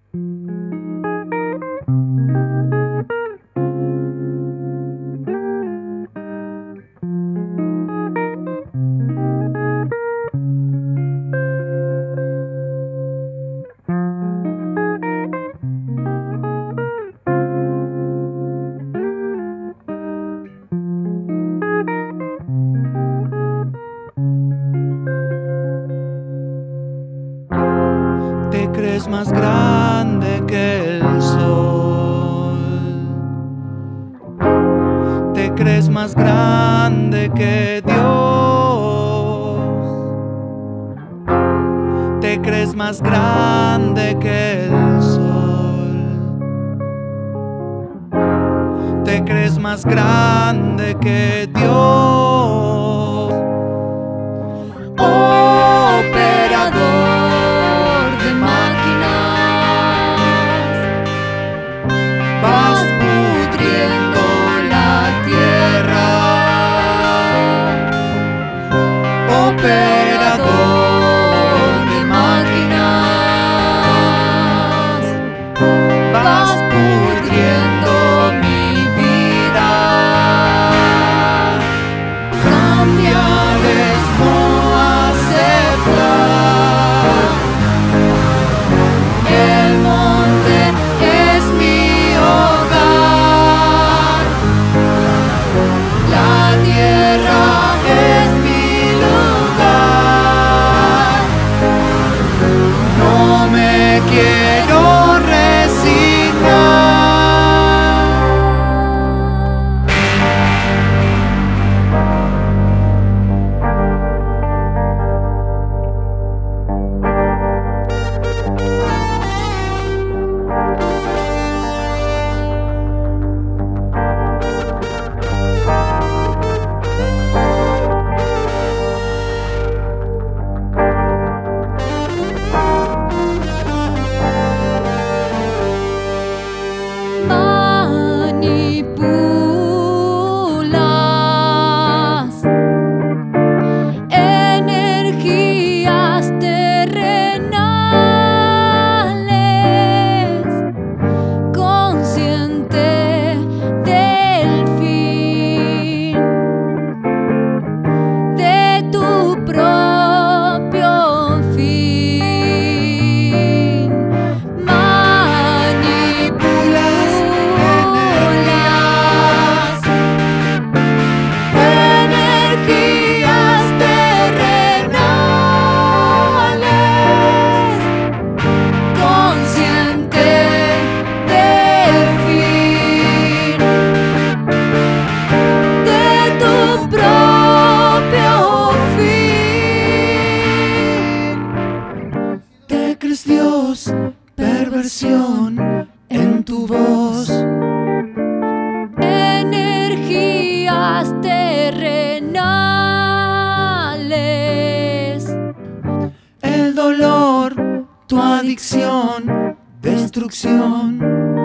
Te crees más grande que el sol, te crees más grande que Dios, te crees más grande que el sol, te crees más grande que Dios. Operador de máquinas, vas pudriendo la tierra. Operador de máquinas, vas pudriendo mi vida. Cambiar es no aceptar. El monte es mi hogar, la tierra es mi lugar. No me quiero resignar. Manipulas energías terrenales, consciente del fin de tu propio fin. Manipulas energías terrenales, consciente del fin de tu propio fin. Te crees Dios, perversión en tu voz. Energías terrenales, El dolor, tu adicción, destrucción.